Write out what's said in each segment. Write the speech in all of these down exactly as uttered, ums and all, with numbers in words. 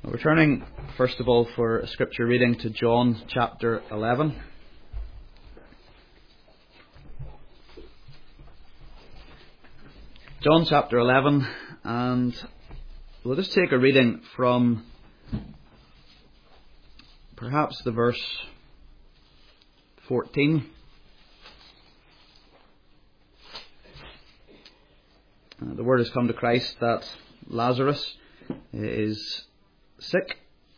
We're turning, first of all, for a scripture reading to John chapter eleven. John chapter eleven, and we'll just take a reading from perhaps the verse fourteen. Uh, the word has come to Christ that Lazarus is sick.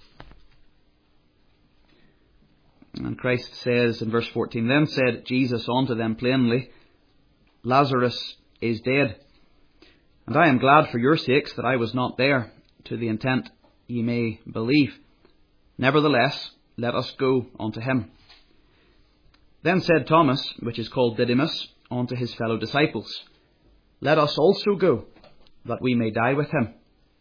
And Christ says in verse fourteen, "Then said Jesus unto them plainly, Lazarus is dead. And I am glad for your sakes that I was not there, to the intent ye may believe. Nevertheless, let us go unto him. Then said Thomas, which is called Didymus, unto his fellow disciples, Let us also go, that we may die with him.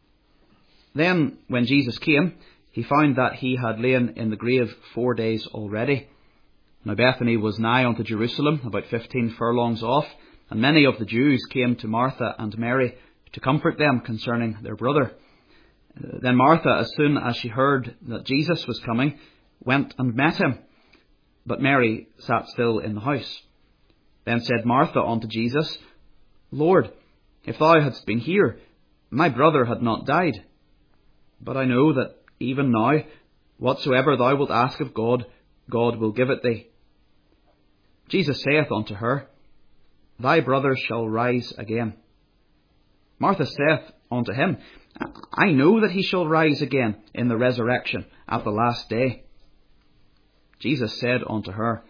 Then, when Jesus came, he found that he had lain in the grave four days already. Now Bethany was nigh unto Jerusalem, about fifteen furlongs off, and many of the Jews came to Martha and Mary to comfort them concerning their brother. Then Martha, as soon as she heard that Jesus was coming, went and met him. But Mary sat still in the house. Then said Martha unto Jesus, Lord, if thou hadst been here, my brother had not died. But I know that even now, whatsoever thou wilt ask of God, God will give it thee. Jesus saith unto her, Thy brother shall rise again. Martha saith unto him, I know that he shall rise again in the resurrection at the last day. Jesus said unto her,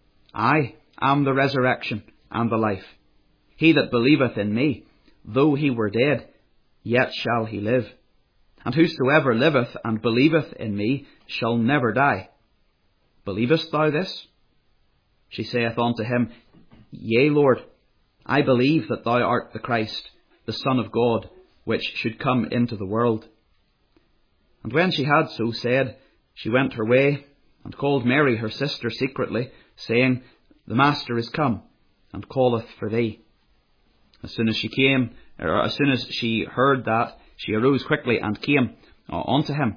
I am the resurrection and the life. He that believeth in me, though he were dead, yet shall he live. And whosoever liveth and believeth in me shall never die. Believest thou this? She saith unto him, Yea, Lord, I believe that thou art the Christ, the Son of God, which should come into the world. And when she had so said, she went her way, and called Mary her sister secretly, saying, The Master is come, and calleth for thee. As soon as she came, or as soon as she heard that, she arose quickly and came unto him.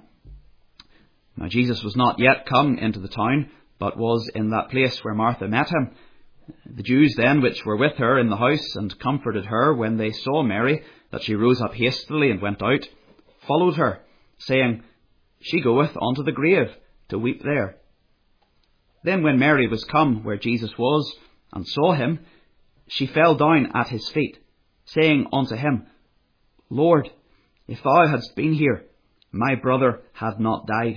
Now Jesus was not yet come into the town, but was in that place where Martha met him. The Jews then which were with her in the house and comforted her when they saw Mary, that she rose up hastily and went out, followed her, saying, She goeth unto the grave to weep there. Then when Mary was come where Jesus was, and saw him, she fell down at his feet, saying unto him, Lord, if thou hadst been here, my brother had not died.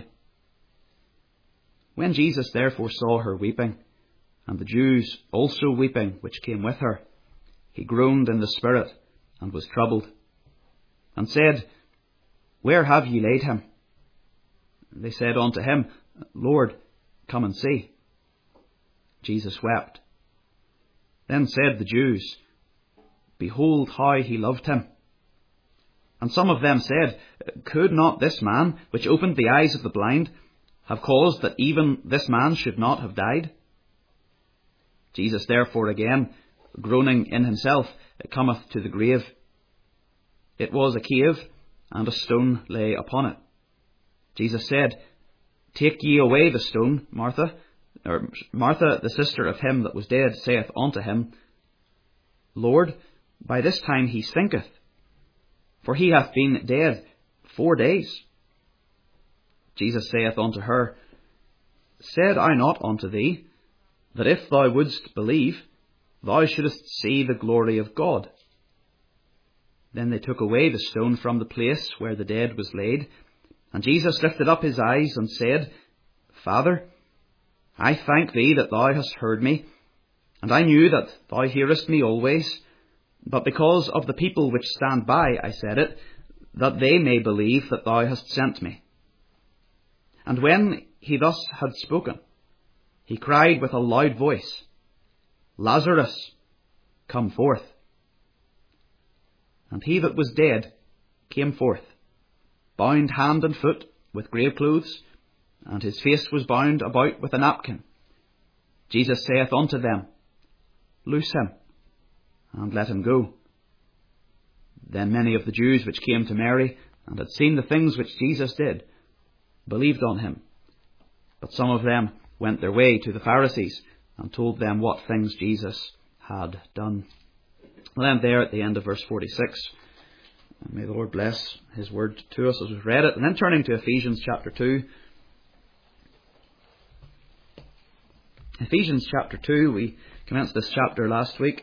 When Jesus therefore saw her weeping, and the Jews also weeping which came with her, he groaned in the spirit, and was troubled, and said, Where have ye laid him? They said unto him, Lord, come and see. Jesus wept. Then said the Jews, Behold how he loved him. And some of them said, Could not this man, which opened the eyes of the blind, have caused that even this man should not have died? Jesus therefore again, groaning in himself, cometh to the grave. It was a cave, and a stone lay upon it. Jesus said, Take ye away the stone, Martha. Or Martha, the sister of him that was dead, saith unto him, Lord, by this time he stinketh, for he hath been dead four days. Jesus saith unto her, Said I not unto thee, that if thou wouldst believe, thou shouldest see the glory of God? Then they took away the stone from the place where the dead was laid, and Jesus lifted up his eyes and said, Father, I thank thee that thou hast heard me, and I knew that thou hearest me always, but because of the people which stand by I said it, that they may believe that thou hast sent me. And when he thus had spoken, he cried with a loud voice, Lazarus, come forth. And he that was dead came forth, bound hand and foot with grave clothes, and his face was bound about with a napkin. Jesus saith unto them, Loose him, and let him go. Then many of the Jews which came to Mary, and had seen the things which Jesus did, believed on him. But some of them went their way to the Pharisees and told them what things Jesus had done. Well, then there at the end of verse forty-six, may the Lord bless his word to us as we've read it. And then turning to Ephesians chapter two. Ephesians chapter two, we commenced this chapter last week.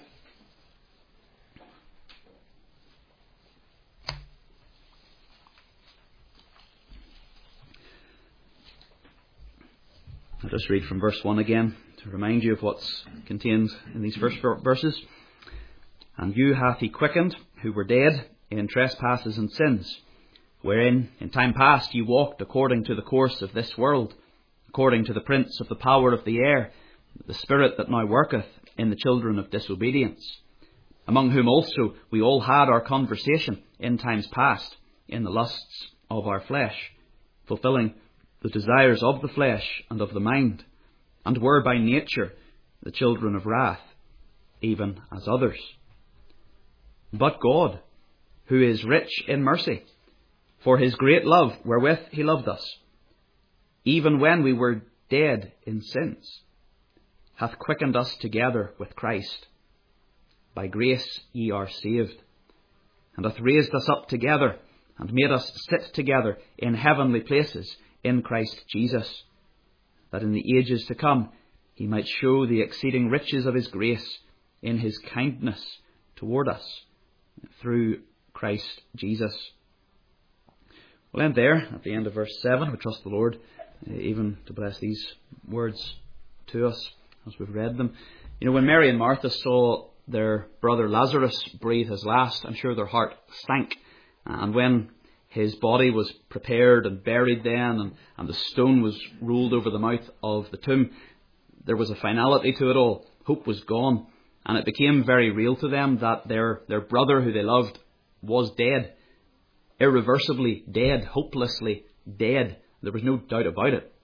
I'll just read from verse one again to remind you of what's contained in these first verses. And you hath he quickened, who were dead in trespasses and sins, wherein in time past ye walked according to the course of this world, according to the prince of the power of the air, the spirit that now worketh in the children of disobedience, among whom also we all had our conversation in times past, in the lusts of our flesh, fulfilling the desires of the flesh and of the mind, and were by nature the children of wrath, even as others. But God, who is rich in mercy, for his great love wherewith he loved us, even when we were dead in sins, hath quickened us together with Christ. By grace ye are saved, and hath raised us up together, and made us sit together in heavenly places in Christ Jesus, that in the ages to come he might show the exceeding riches of his grace in his kindness toward us through Christ Jesus. We'll end there at the end of verse seven. We trust the Lord uh, even to bless these words to us as we've read them. You know, when Mary and Martha saw their brother Lazarus breathe his last, I'm sure their heart stank. And when his body was prepared and buried then, and, and the stone was rolled over the mouth of the tomb, there was a finality to it all. Hope was gone. And it became very real to them that their, their brother who they loved was dead. Irreversibly dead. Hopelessly dead. There was no doubt about it.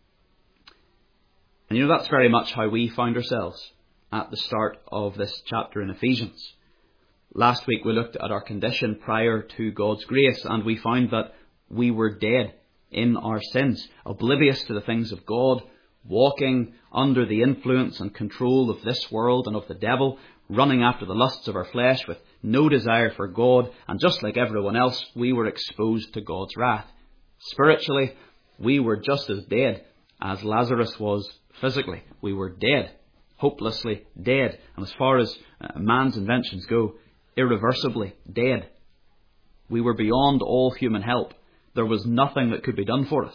And you know, that's very much how we found ourselves at the start of this chapter in Ephesians. Last week we looked at our condition prior to God's grace, and we found that we were dead in our sins, oblivious to the things of God, walking under the influence and control of this world and of the devil, running after the lusts of our flesh with no desire for God, and just like everyone else, we were exposed to God's wrath. Spiritually, we were just as dead as Lazarus was physically. We were dead, hopelessly dead, and as far as uh, man's inventions go, irreversibly dead. We were beyond all human help. There was nothing that could be done for us.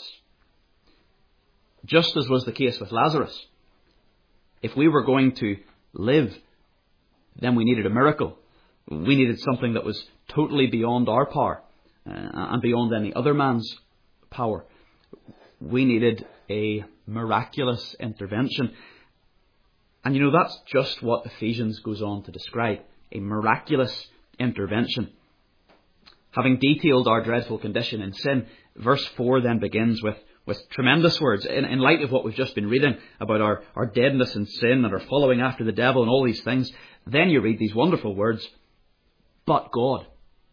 Just as was the case with Lazarus. If we were going to live, then we needed a miracle. We needed something that was totally beyond our power uh, and beyond any other man's power. We needed a miraculous intervention. And you know, that's just what Ephesians goes on to describe. A miraculous intervention. Having detailed our dreadful condition in sin, verse four then begins with, with tremendous words. In, in light of what we've just been reading about our, our deadness in sin and our following after the devil and all these things, then you read these wonderful words, but God.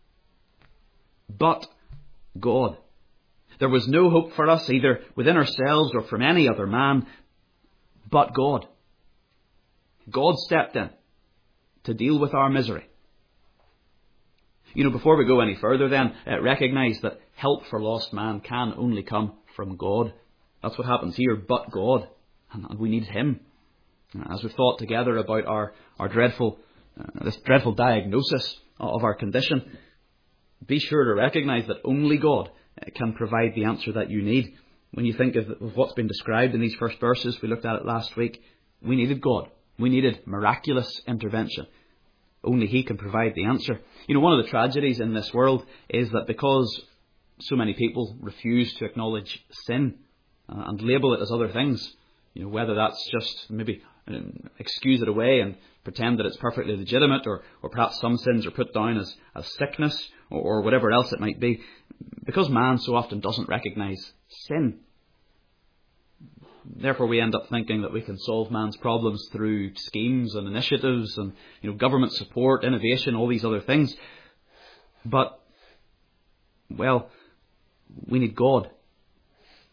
But God. There was no hope for us either within ourselves or from any other man, but God. God stepped in to deal with our misery. You know, before we go any further then, uh, recognise that help for lost man can only come from God. That's what happens here, but God. And, and we need him. As we've thought together about our, our dreadful, uh, this dreadful diagnosis of our condition, be sure to recognise that only God uh, can provide the answer that you need. When you think of, of what's been described in these first verses, we looked at it last week, we needed God. We needed miraculous intervention. Only he can provide the answer. You know, one of the tragedies in this world is that because so many people refuse to acknowledge sin uh, and label it as other things, you know, whether that's just maybe um, excuse it away and pretend that it's perfectly legitimate, or, or perhaps some sins are put down as, as sickness or, or whatever else it might be, because man so often doesn't recognise sin. Therefore, we end up thinking that we can solve man's problems through schemes and initiatives and, you know, government support, innovation, all these other things. But, well, we need God.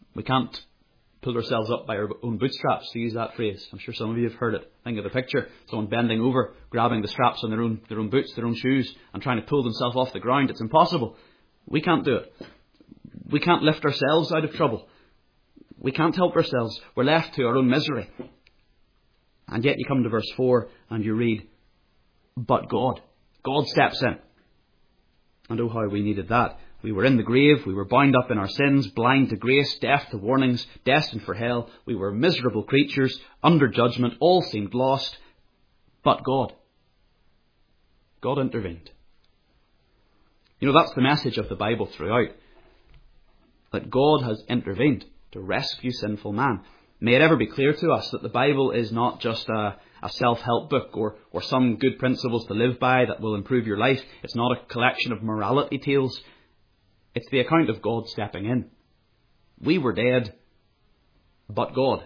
We can't pull ourselves up by our own bootstraps, to use that phrase. I'm sure some of you have heard it. Think of the picture. Someone bending over, grabbing the straps on their own, their own boots, their own shoes, and trying to pull themselves off the ground. It's impossible. We can't do it. We can't lift ourselves out of trouble. We can't help ourselves. We're left to our own misery. And yet you come to verse four and you read, but God. God steps in. And oh, how we needed that. We were in the grave. We were bound up in our sins, blind to grace, deaf to warnings, destined for hell. We were miserable creatures, under judgment. All seemed lost. But God. God intervened. You know, that's the message of the Bible throughout. That God has intervened to rescue sinful man. May it ever be clear to us that the Bible is not just a, a self-help book or, or some good principles to live by that will improve your life. It's not a collection of morality tales. It's the account of God stepping in. We were dead, but God.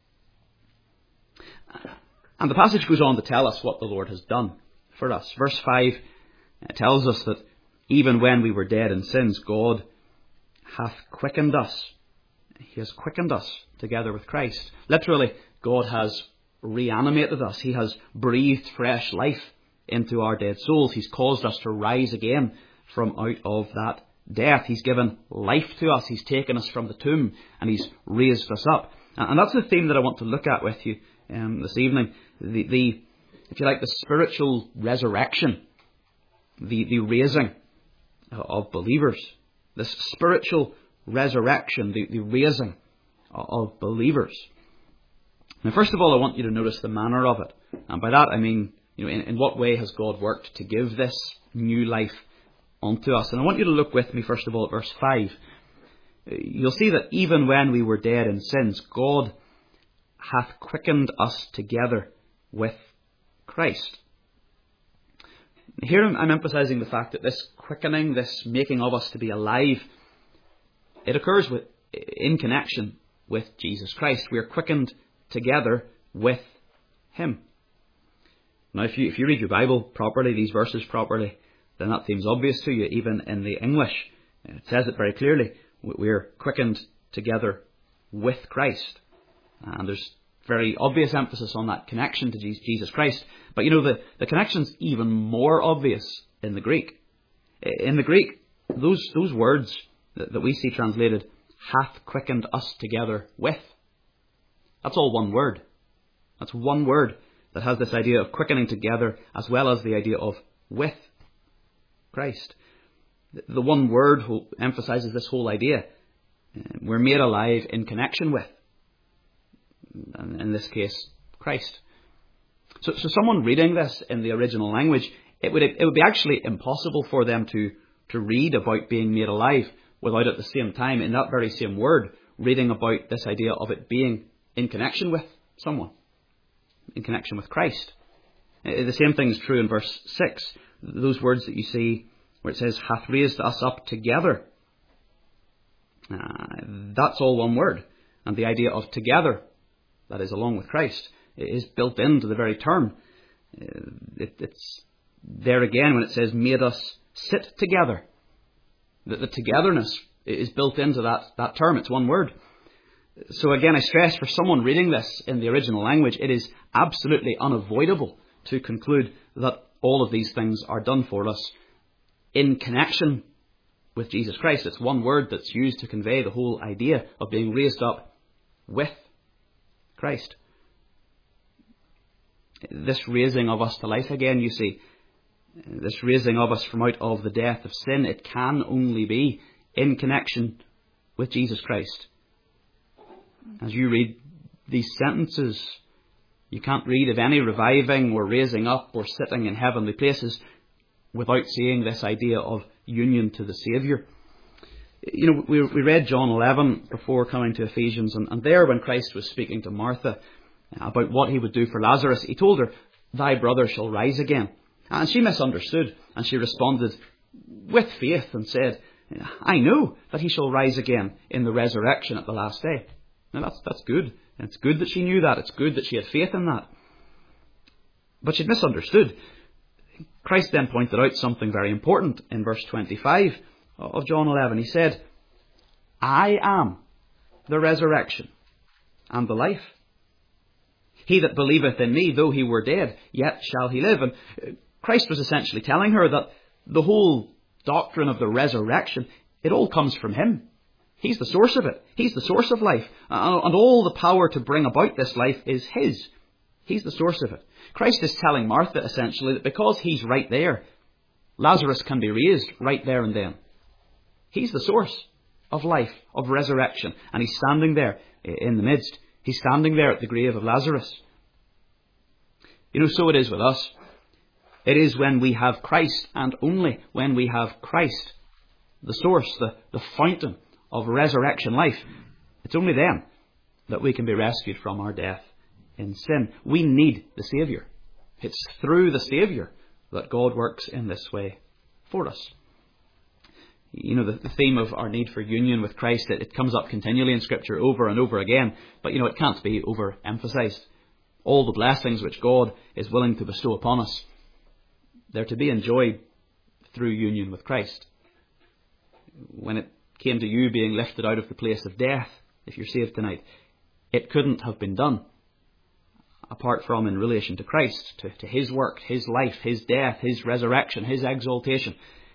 And the passage goes on to tell us what the Lord has done for us. Verse five tells us that even when we were dead in sins, God hath quickened us. He has quickened us together with Christ. Literally, God has reanimated us. He has breathed fresh life into our dead souls. He's caused us to rise again from out of that death. He's given life to us. He's taken us from the tomb and He's raised us up. And that's the theme that I want to look at with you um, this evening. The, the, if you like, the spiritual resurrection, the, the raising of believers. This spiritual resurrection, the, the raising of believers. Now, first of all, I want you to notice the manner of it. And by that I mean, you know, in, in what way has God worked to give this new life unto us? And I want you to look with me, first of all, at verse five. You'll see that even when we were dead in sins, God hath quickened us together with Christ. Here I'm emphasizing the fact that this quickening, this making of us to be alive, it occurs with, in connection with Jesus Christ. We are quickened together with Him. Now, if you, if you read your Bible properly, these verses properly, then that seems obvious to you, even in the English. It says it very clearly. We are quickened together with Christ. And there's very obvious emphasis on that connection to Jesus Christ. But you know, the, the connection's even more obvious in the Greek. In the Greek, those, those words that, that we see translated, hath quickened us together with. That's all one word. That's one word that has this idea of quickening together as well as the idea of with Christ. The one word emphasizes this whole idea. We're made alive in connection with, in this case, Christ. So, so someone reading this in the original language, it would it would be actually impossible for them to, to read about being made alive without at the same time, in that very same word, reading about this idea of it being in connection with someone, in connection with Christ. The same thing is true in verse six. Those words that you see where it says, hath raised us up together. Uh, that's all one word. And the idea of together, that is along with Christ, is built into the very term. Uh, it, it's there again when it says made us sit together. The, the togetherness is built into that, that term. It's one word. So again, I stress, for someone reading this in the original language, it is absolutely unavoidable to conclude that all of these things are done for us in connection with Jesus Christ. It's one word that's used to convey the whole idea of being raised up with Christ. This raising of us to life again, you see, this raising of us from out of the death of sin, it can only be in connection with Jesus Christ. As you read these sentences, you can't read of any reviving or raising up or sitting in heavenly places without seeing this idea of union to the Saviour. You know, we, we read John eleven before coming to Ephesians, and, and there when Christ was speaking to Martha about what He would do for Lazarus, He told her, thy brother shall rise again. And she misunderstood, and she responded with faith and said, I know that he shall rise again in the resurrection at the last day. Now that's, that's good. And it's good that she knew that. It's good that she had faith in that. But she'd misunderstood. Christ then pointed out something very important in verse twenty-five of John eleven. He said, I am the resurrection, and the life. He that believeth in me, though he were dead, yet shall he live. And Christ was essentially telling her that the whole doctrine of the resurrection, it all comes from him. He's the source of it. He's the source of life. And all the power to bring about this life is his. He's the source of it. Christ is telling Martha, essentially, that because he's right there, Lazarus can be raised right there and then. He's the source of life, of resurrection. And he's standing there in the midst. He's standing there at the grave of Lazarus. You know, so it is with us. It is when we have Christ, and only when we have Christ, the source, the, the fountain of resurrection life, it's only then that we can be rescued from our death in sin. We need the Saviour. It's through the Saviour that God works in this way for us. You know, the, the theme of our need for union with Christ, it, it comes up continually in Scripture over and over again, but you know, it can't be overemphasised. All the blessings which God is willing to bestow upon us, they're to be enjoyed through union with Christ. When it came to you being lifted out of the place of death, if you're saved tonight, it couldn't have been done apart from in relation to Christ, to, to his work, his life, his death, his resurrection, his exaltation.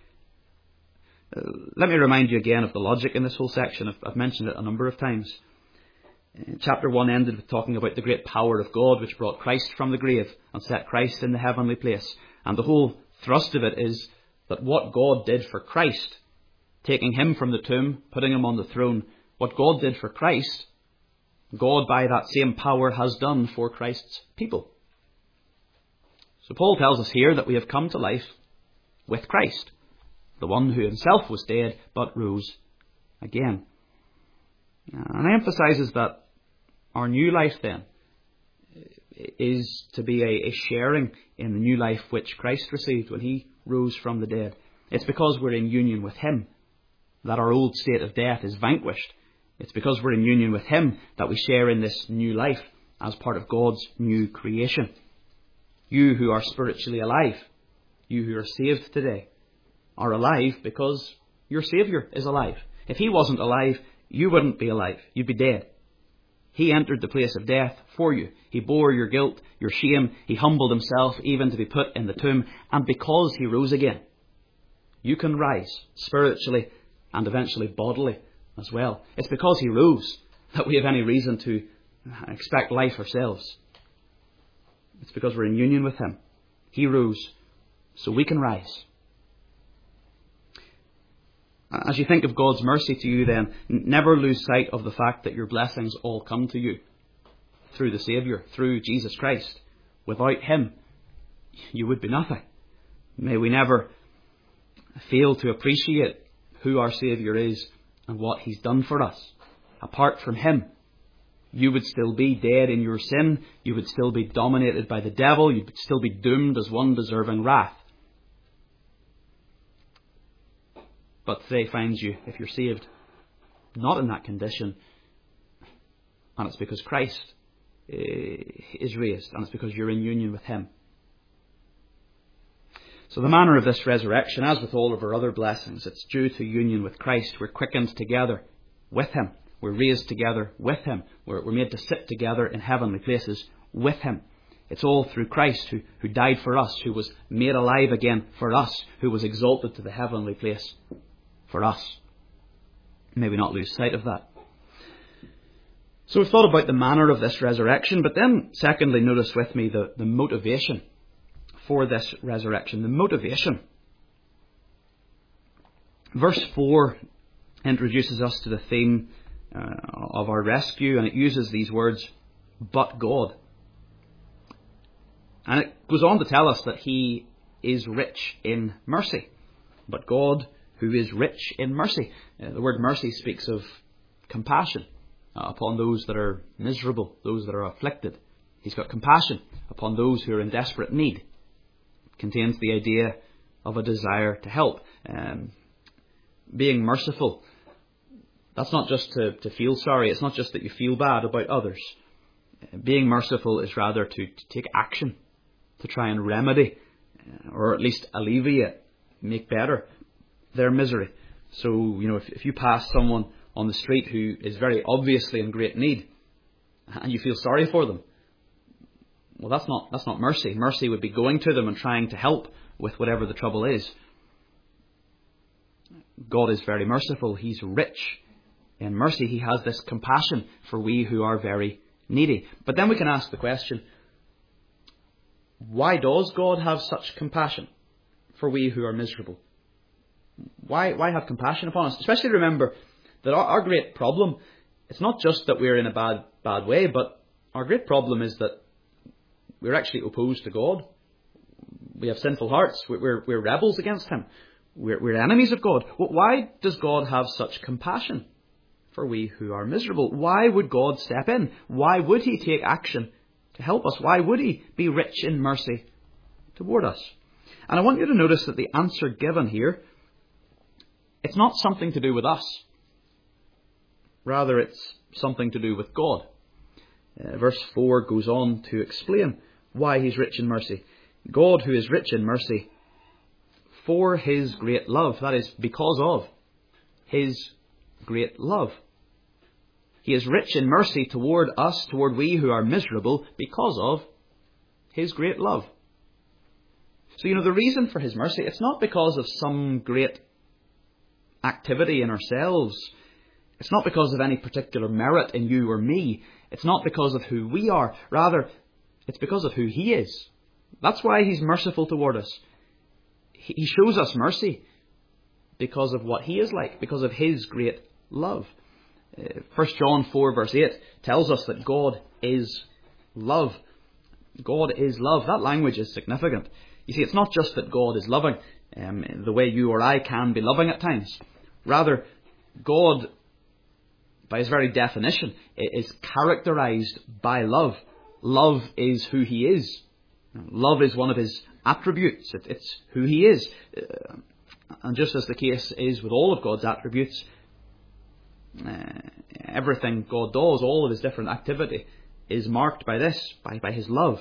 Uh, let me remind you again of the logic in this whole section. I've, I've mentioned it a number of times. Uh, chapter one ended with talking about the great power of God which brought Christ from the grave and set Christ in the heavenly place. And the whole thrust of it is that what God did for Christ, taking him from the tomb, putting him on the throne, what God did for Christ, God by that same power has done for Christ's people. So Paul tells us here that we have come to life with Christ, the one who himself was dead but rose again. And he emphasises that our new life then is to be a, a sharing in the new life which Christ received when he rose from the dead. It's because we're in union with him that our old state of death is vanquished. It's because we're in union with him that we share in this new life as part of God's new creation. You who are spiritually alive, you who are saved today, are alive because your Saviour is alive. If he wasn't alive, you wouldn't be alive. You'd be dead. He entered the place of death for you. He bore your guilt, your shame. He humbled himself even to be put in the tomb. And because he rose again, you can rise spiritually and eventually bodily as well. It's because he rose that we have any reason to expect life ourselves. It's because we're in union with him. He rose so we can rise. As you think of God's mercy to you then, never lose sight of the fact that your blessings all come to you through the Saviour, through Jesus Christ. Without him, you would be nothing. May we never fail to appreciate who our Saviour is and what he's done for us. Apart from him, you would still be dead in your sin. You would still be dominated by the devil. You would still be doomed as one deserving wrath. But today finds you, if you're saved, not in that condition. And it's because Christ is raised. And it's because you're in union with him. So the manner of this resurrection, as with all of our other blessings, it's due to union with Christ. We're quickened together with him. We're raised together with him. We're, we're made to sit together in heavenly places with him. It's all through Christ who, who died for us, who was made alive again for us, who was exalted to the heavenly place for us. May we not lose sight of that. So we've thought about the manner of this resurrection, but then secondly, notice with me the, the motivation for this resurrection. The motivation. Verse four introduces us to the theme uh, of our rescue, and it uses these words, but God. And it goes on to tell us that he is rich in mercy. But God, who is rich in mercy. Uh, the word mercy speaks of compassion uh, upon those that are miserable, those that are afflicted. He's got compassion upon those who are in desperate need. It contains the idea of a desire to help. Um, being merciful, that's not just to, to feel sorry. It's not just that you feel bad about others. Uh, being merciful is rather to, to take action, to try and remedy, uh, or at least alleviate, make better their misery. So, you know, if, if you pass someone on the street who is very obviously in great need, and you feel sorry for them. Well, that's not that's not mercy. Mercy would be going to them and trying to help with whatever the trouble is. God is very merciful. He's rich in mercy. He has this compassion for we who are very needy. But then we can ask the question, why does God have such compassion for we who are miserable? Why why have compassion upon us? Especially remember that our, our great problem, it's not just that we're in a bad bad way, but our great problem is that we're actually opposed to God. We have sinful hearts. We're, we're, we're rebels against Him. We're, we're enemies of God. Why does God have such compassion for we who are miserable? Why would God step in? Why would He take action to help us? Why would He be rich in mercy toward us? And I want you to notice that the answer given here, it's not something to do with us. Rather, it's something to do with God. Uh, verse four goes on to explain why He's rich in mercy. God, who is rich in mercy, for His great love, that is, because of His great love. He is rich in mercy toward us, toward we who are miserable, because of His great love. So, you know, the reason for His mercy, it's not because of some great activity in ourselves. It's not because of any particular merit in you or me. It's not because of who we are. Rather, it's because of who He is. That's why He's merciful toward us. He shows us mercy because of what He is like, because of His great love. Uh, First John four verse eight tells us that God is love. God is love. That language is significant. You see, it's not just that God is loving, um, the way you or I can be loving at times. Rather, God, by His very definition, is characterized by love. Love is who He is. Love is one of His attributes. It, it's who He is. Uh, and just as the case is with all of God's attributes, uh, everything God does, all of His different activity, is marked by this, by, by His love.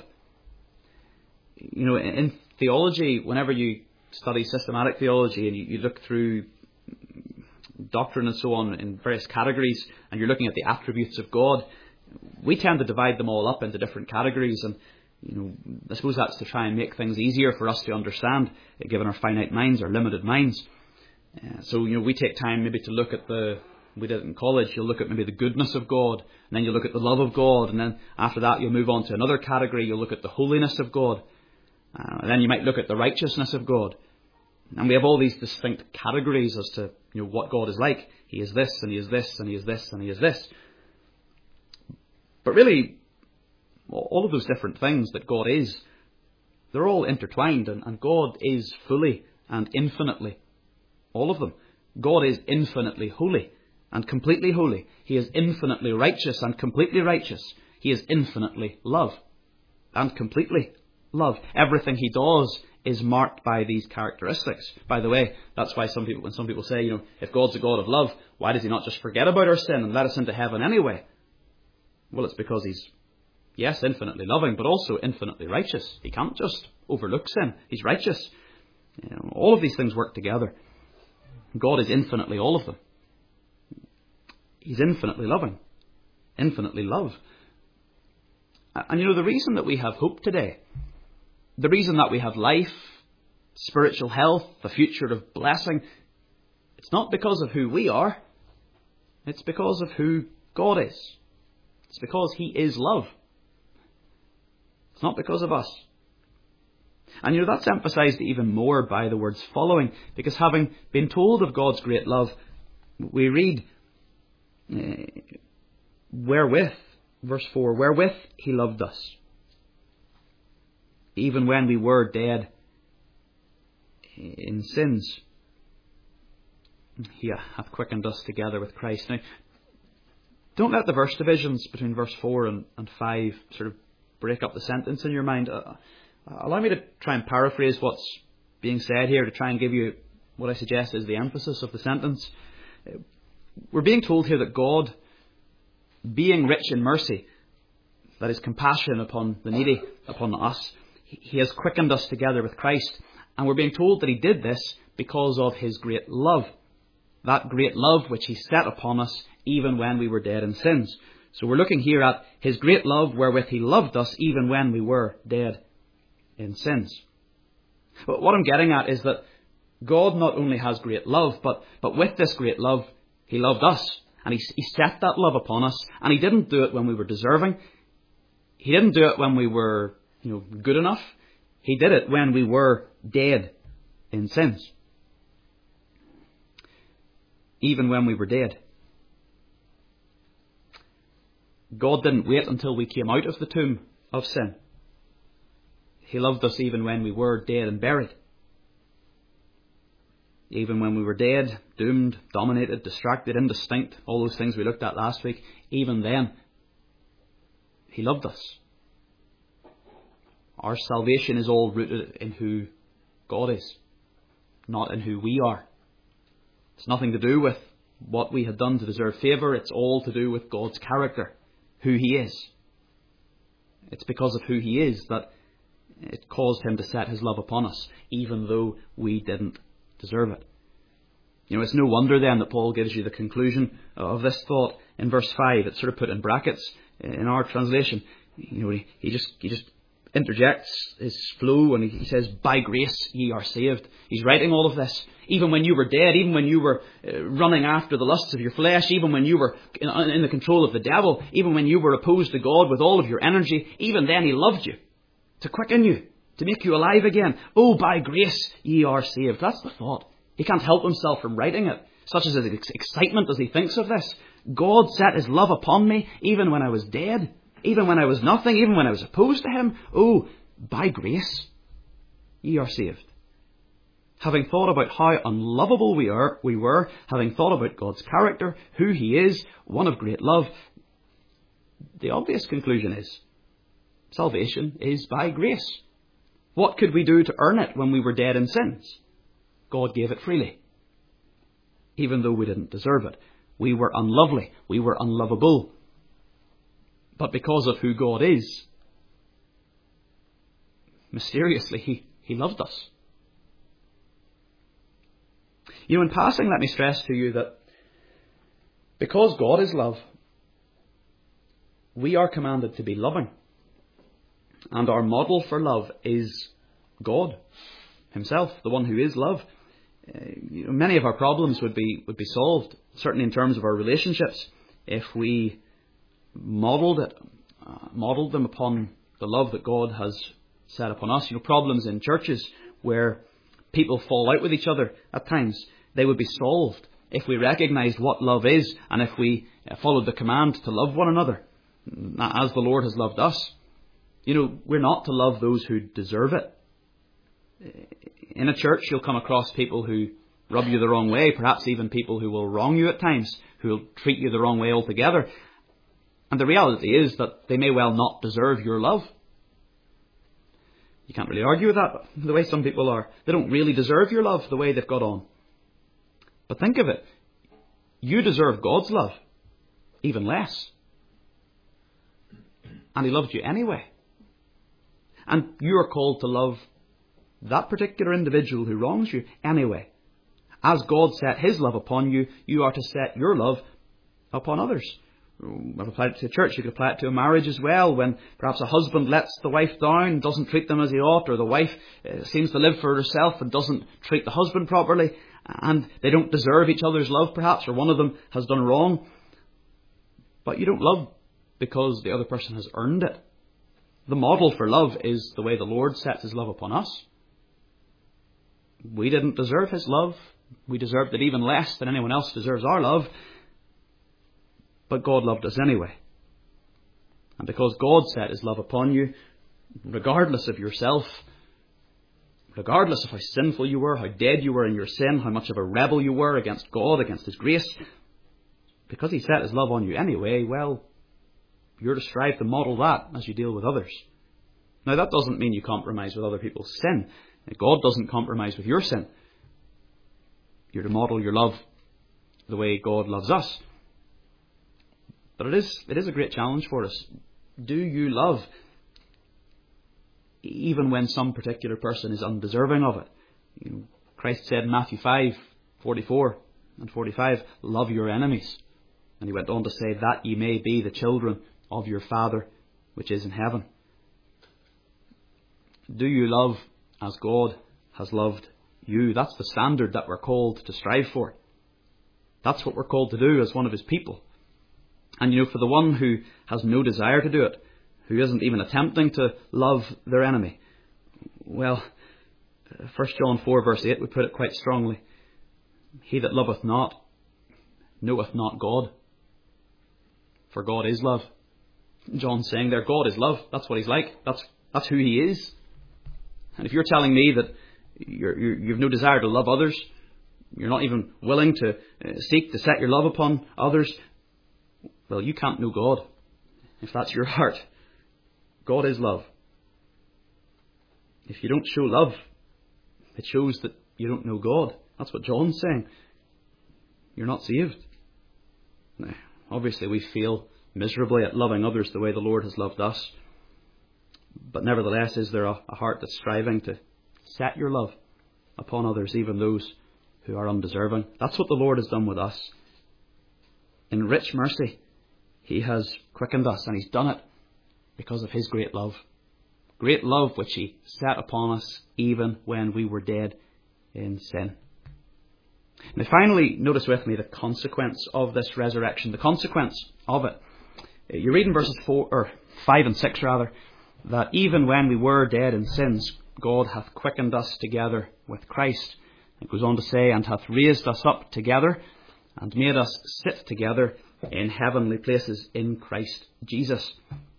You know, in, in theology, whenever you study systematic theology and you, you look through doctrine and so on in various categories, and you're looking at the attributes of God, we tend to divide them all up into different categories. And you know, I suppose that's to try and make things easier for us to understand, given our finite minds, our limited minds. Uh, so, you know, we take time maybe to look at the, we did it in college, you'll look at maybe the goodness of God, and then you'll look at the love of God, and then after that you'll move on to another category, you'll look at the holiness of God, uh, and then you might look at the righteousness of God. And we have all these distinct categories as to, you know, what God is like. He is this, and He is this, and He is this, and He is this. But really, all of those different things that God is, they're all intertwined, and, and God is fully and infinitely all of them. God is infinitely holy and completely holy. He is infinitely righteous and completely righteous. He is infinitely love and completely love. Everything He does is marked by these characteristics. By the way, that's why some people, when some people say, you know, if God's a God of love, why does He not just forget about our sin and let us into heaven anyway? Well, it's because He's, yes, infinitely loving, but also infinitely righteous. He can't just overlook sin. He's righteous. You know, all of these things work together. God is infinitely all of them. He's infinitely loving, infinitely love. And you know, the reason that we have hope today, the reason that we have life, spiritual health, the future of blessing, it's not because of who we are. It's because of who God is. It's because He is love. It's not because of us. And you know, that's emphasized even more by the words following, because having been told of God's great love, we read, uh, wherewith, verse four, wherewith He loved us, even when we were dead in sins, He hath quickened us together with Christ. Now, don't let the verse divisions between verse four and, and five sort of break up the sentence in your mind. Uh, allow me to try and paraphrase what's being said here, to try and give you what I suggest is the emphasis of the sentence. Uh, we're being told here that God, being rich in mercy, that is compassion upon the needy, upon us, He has quickened us together with Christ. And we're being told that He did this because of His great love. that great love which he set upon us even when we were dead in sins. So we're looking here at his great love wherewith he loved us even when we were dead in sins. But what I'm getting at is that God not only has great love, but, but with this great love, he loved us. And he, he set that love upon us. And he didn't do it when we were deserving. He didn't do it when we were, you know, good enough. He did it when we were dead in sins. Even when we were dead. God didn't wait until we came out of the tomb of sin. He loved us even when we were dead and buried. Even when we were dead, doomed, dominated, distracted, indistinct, all those things we looked at last week, even then, he loved us. Our salvation is all rooted in who God is, not in who we are. It's nothing to do with what we had done to deserve favour. It's all to do with God's character, who he is. It's because of who he is that it caused him to set his love upon us, even though we didn't deserve it. You know, it's no wonder then that Paul gives you the conclusion of this thought in verse five. It's sort of put in brackets in our translation. You know, he, he just he just interjects his flow and he, he says, "By grace ye are saved." He's writing all of this. Even when you were dead, even when you were uh, running after the lusts of your flesh, even when you were in, in the control of the devil, even when you were opposed to God with all of your energy, even then he loved you. To quicken you, to make you alive again. Oh, by grace ye are saved. That's the thought. He can't help himself from writing it. Such is his excitement as he thinks of this. God set his love upon me even when I was dead, even when I was nothing, even when I was opposed to him. Oh, by grace ye are saved. Having thought about how unlovable we are, we were, having thought about God's character, who he is, one of great love, the obvious conclusion is, salvation is by grace. What could we do to earn it when we were dead in sins? God gave it freely. Even though we didn't deserve it. We were unlovely. We were unlovable. But because of who God is, mysteriously, he, he loved us. You know, in passing, let me stress to you that because God is love, we are commanded to be loving. And our model for love is God himself, the one who is love. Uh, you know, many of our problems would be would be solved, certainly in terms of our relationships, if we modelled it, uh, modelled them upon the love that God has set upon us. You know, problems in churches where people fall out with each other at times, they would be solved if we recognised what love is and if we uh, followed the command to love one another as the Lord has loved us. You know, we're not to love those who deserve it. In a church, you'll come across people who rub you the wrong way, perhaps even people who will wrong you at times, who will treat you the wrong way altogether. And the reality is that they may well not deserve your love. You can't really argue with that, the way some people are. They don't really deserve your love the way they've got on. But think of it. You deserve God's love, even less. And he loved you anyway. And you are called to love that particular individual who wrongs you anyway. As God set his love upon you, you are to set your love upon others. I've applied it to church. You could apply it to a marriage as well, when perhaps a husband lets the wife down, doesn't treat them as he ought, or the wife uh, seems to live for herself and doesn't treat the husband properly, and they don't deserve each other's love perhaps, or one of them has done wrong. But you don't love because the other person has earned it. The model for love is the way the Lord sets his love upon us. We didn't deserve his love. We deserved it even less than anyone else deserves our love. But God loved us anyway. And because God set his love upon you, regardless of yourself, regardless of how sinful you were, how dead you were in your sin, how much of a rebel you were against God, against his grace, because he set his love on you anyway, well, you're to strive to model that as you deal with others. Now, that doesn't mean you compromise with other people's sin. God doesn't compromise with your sin. You're to model your love the way God loves us. But it is it is a great challenge for us. Do you love even when some particular person is undeserving of it? You know, Christ said in Matthew five forty-four, And forty-five, love your enemies. And he went on to say, that ye may be the children of your Father which is in heaven. Do you love as God has loved you? That's the standard that we're called to strive for. That's what we're called to do as one of his people. And you know, for the one who has no desire to do it, who isn't even attempting to love their enemy, well, First John four verse eight would put it quite strongly. He that loveth not, knoweth not God. For God is love. John's saying there, God is love. That's what he's like. That's that's who he is. And if you're telling me that you're, you're, you've no desire to love others, you're not even willing to uh, seek to set your love upon others, well, you can't know God. If that's your heart, God is love. If you don't show love, it shows that you don't know God. That's what John's saying. You're not saved. Now, obviously, we fail miserably at loving others the way the Lord has loved us. But nevertheless, is there a, a heart that's striving to set your love upon others, even those who are undeserving? That's what the Lord has done with us. In rich mercy, he has quickened us, and he's done it because of his great love. Great love which he set upon us even when we were dead in sin. Now finally, notice with me the consequence of this resurrection, the consequence of it. You read in verses four, or five and six rather, that even when we were dead in sins, God hath quickened us together with Christ. It goes on to say, and hath raised us up together, and made us sit together in heavenly places in Christ Jesus.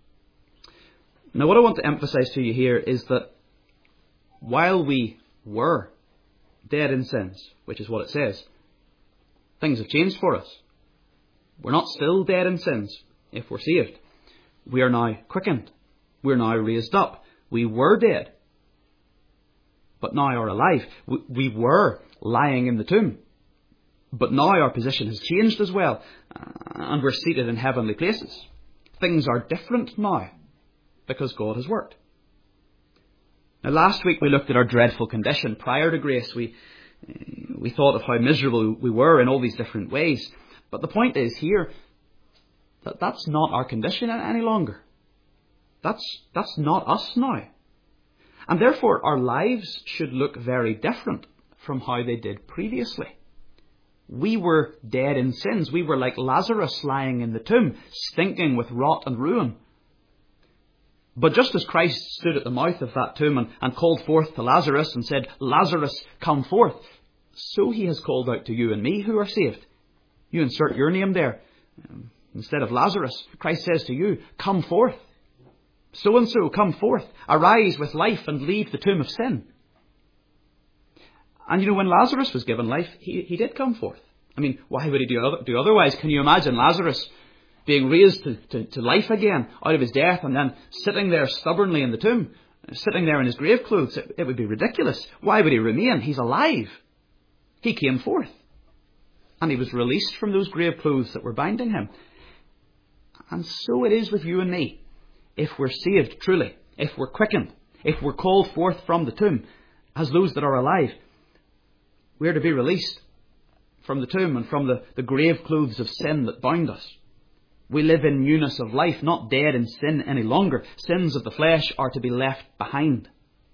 Now what I want to emphasize to you here is that while we were dead in sins, which is what it says, things have changed for us. We're not still dead in sins if we're saved. We are now quickened. We're now raised up. We were dead, but now are alive. We, we were lying in the tomb, but now our position has changed as well, and we're seated in heavenly places. Things are different now because God has worked. Now last week we looked at our dreadful condition. Prior to grace, we we thought of how miserable we were in all these different ways. But the point is here that that's not our condition any longer. That's that's not us now. And therefore our lives should look very different from how they did previously. We were dead in sins. We were like Lazarus lying in the tomb, stinking with rot and ruin. But just as Christ stood at the mouth of that tomb and, and called forth to Lazarus and said, Lazarus, come forth, so he has called out to you and me who are saved. You insert your name there. Um, instead of Lazarus, Christ says to you, come forth. So-and-so, come forth. Arise with life and leave the tomb of sin. And you know, when Lazarus was given life, he, he did come forth. I mean, why would he do, other, do otherwise? Can you imagine Lazarus being raised to, to, to life again out of his death and then sitting there stubbornly in the tomb, sitting there in his grave clothes? It, it would be ridiculous. Why would he remain? He's alive. He came forth. And he was released from those grave clothes that were binding him. And so it is with you and me. If we're saved truly, if we're quickened, if we're called forth from the tomb as those that are alive, we're to be released from the tomb and from the, the grave clothes of sin that bound us. We live in newness of life, not dead in sin any longer. Sins of the flesh are to be left behind.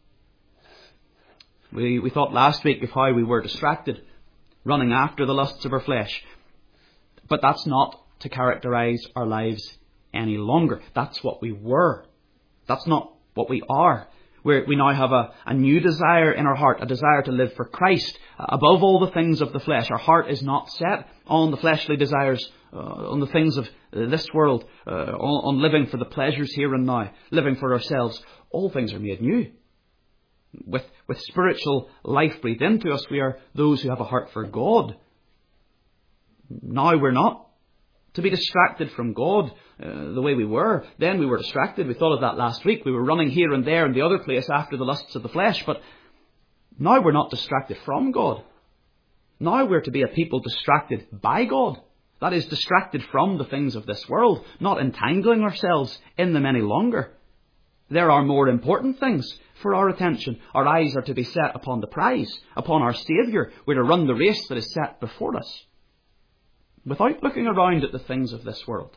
We, we thought last week of how we were distracted, running after the lusts of our flesh. But that's not to characterize our lives any longer. That's what we were. That's not what we are. We're, we now have a, a new desire in our heart, a desire to live for Christ above all the things of the flesh. Our heart is not set on the fleshly desires, uh, on the things of this world, uh, on, on living for the pleasures here and now, living for ourselves. All things are made new. With, with spiritual life breathed into us, we are those who have a heart for God. Now we're not to be distracted from God uh, the way we were. Then we were distracted. We thought of that last week. We were running here and there and the other place after the lusts of the flesh. But now we're not distracted from God. Now we're to be a people distracted by God. That is, distracted from the things of this world, not entangling ourselves in them any longer. There are more important things for our attention. Our eyes are to be set upon the prize, upon our Saviour. We're to run the race that is set before us. without looking around at the things of this world.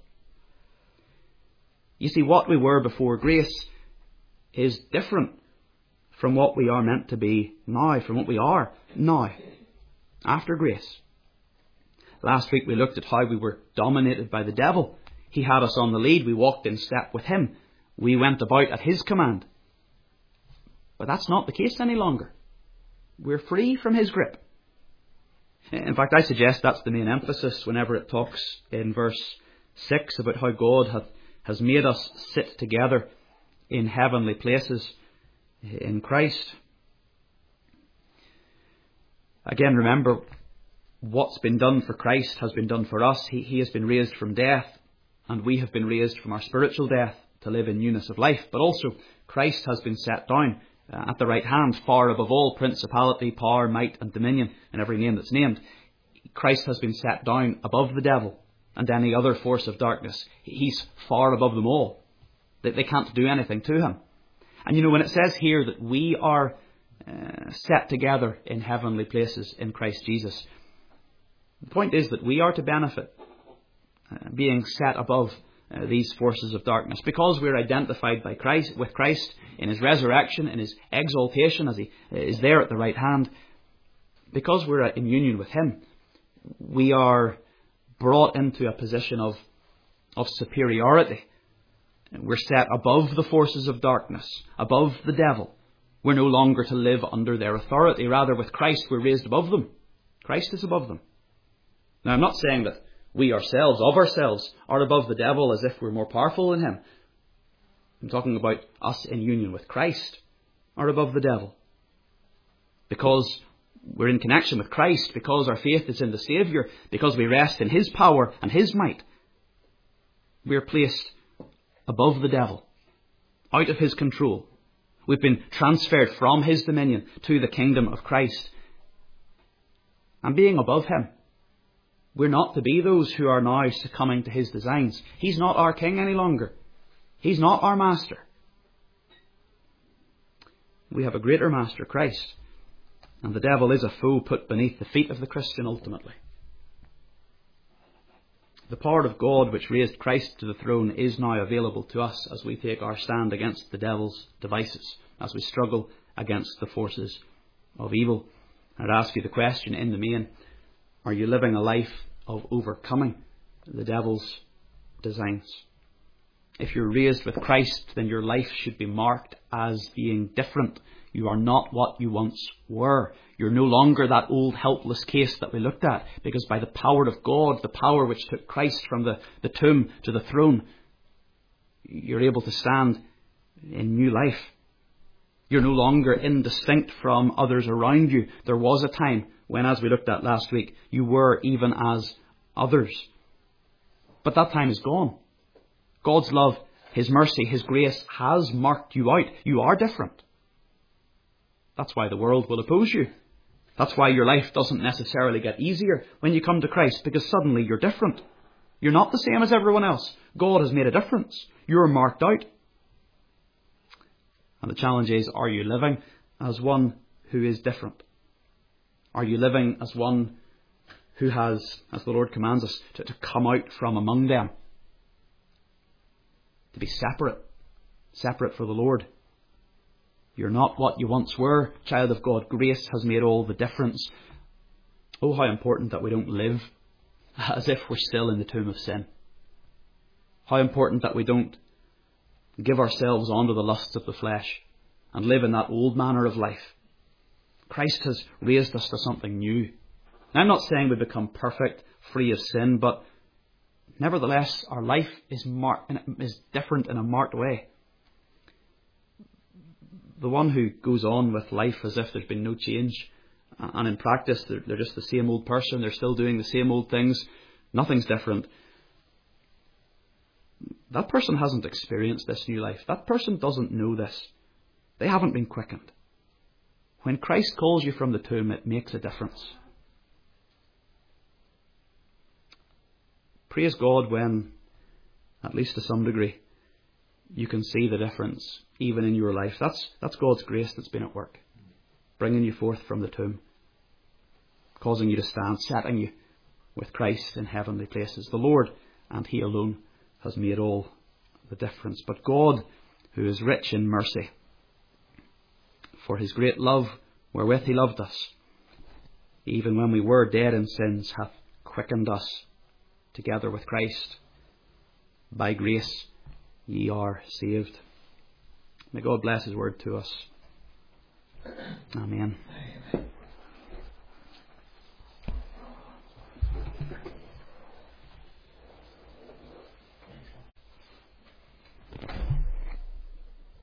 You see, what we were before grace is different from what we are meant to be now, from what we are now, after grace. Last week we looked at how we were dominated by the devil. He had us on the lead. We walked in step with him. We went about at his command. But that's not the case any longer. We're free from his grip. In fact, I suggest that's the main emphasis whenever it talks in verse six about how God hath, has made us sit together in heavenly places in Christ. Again, remember, what's been done for Christ has been done for us. He, he has been raised from death, and we have been raised from our spiritual death to live in newness of life. But also, Christ has been set down uh, at the right hand, far above all principality, power, might and dominion, and every name that's named. Christ has been set down above the devil and any other force of darkness. He's far above them all. They, they can't do anything to him. And you know, when it says here that we are uh, set together in heavenly places in Christ Jesus, the point is that we are to benefit uh, being set above uh, these forces of darkness, because we're identified by Christ, with Christ in his resurrection, in his exaltation as he is there at the right hand. Because we're in union with him, we are brought into a position of, of superiority. We're set above the forces of darkness, above the devil. We're no longer to live under their authority. Rather, with Christ, we're raised above them. Christ is above them. Now, I'm not saying that we ourselves, of ourselves, are above the devil as if we're more powerful than him. I'm talking about us in union with Christ are above the devil. Because we're in connection with Christ, because our faith is in the Saviour, because we rest in his power and his might, we're placed above the devil, out of his control. We've been transferred from his dominion to the kingdom of Christ. And being above him, we're not to be those who are now succumbing to his designs. He's not our king any longer. He's not our master. We have a greater master, Christ. And the devil is a foe put beneath the feet of the Christian ultimately. The power of God which raised Christ to the throne is now available to us as we take our stand against the devil's devices, as we struggle against the forces of evil. I'd ask you the question in the main: are you living a life of overcoming the devil's designs? If you're raised with Christ, then your life should be marked as being different. You are not what you once were. You're no longer that old helpless case that we looked at, because by the power of God, the power which took Christ from the, the tomb to the throne, you're able to stand in new life. You're no longer indistinct from others around you. There was a time when, as we looked at last week, you were even as others. But that time is gone. God's love, his mercy, his grace has marked you out. You are different. That's why the world will oppose you. That's why your life doesn't necessarily get easier when you come to Christ, because suddenly you're different. You're not the same as everyone else. God has made a difference. You're marked out. And the challenge is, are you living as one who is different? Are you living as one who has, as the Lord commands us, to, to come out from among them? To be separate. Separate for the Lord. You're not what you once were, child of God. Grace has made all the difference. Oh, how important that we don't live as if we're still in the tomb of sin. How important that we don't give ourselves onto the lusts of the flesh and live in that old manner of life. Christ has raised us to something new. Now, I'm not saying we become perfect, free of sin, but nevertheless, our life is marked, is different in a marked way. The one who goes on with life as if there's been no change, and in practice they're, they're just the same old person, they're still doing the same old things, nothing's different. That person hasn't experienced this new life. That person doesn't know this. They haven't been quickened. When Christ calls you from the tomb, it makes a difference. Praise God when, at least to some degree, you can see the difference even in your life. That's that's God's grace that's been at work, bringing you forth from the tomb, causing you to stand, setting you with Christ in heavenly places. The Lord, and He alone, has made all the difference. But God, who is rich in mercy, for His great love wherewith He loved us, even when we were dead in sins, hath quickened us together with Christ. By grace ye are saved. May God bless His word to us. Amen. Amen.